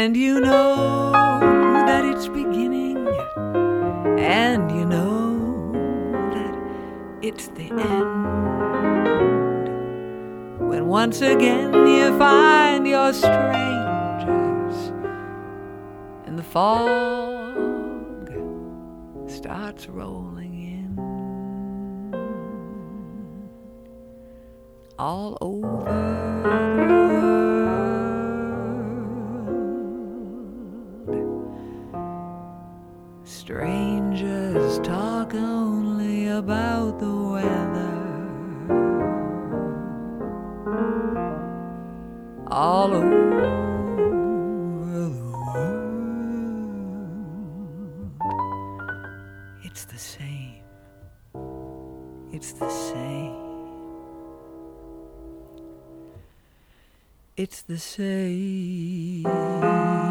And you know that it's beginning, and you know that it's the end. When once again you find your strangers, and the fog starts rolling in all over the world. Strangers talk only about the weather all over the world. It's the same. It's the same. It's the same.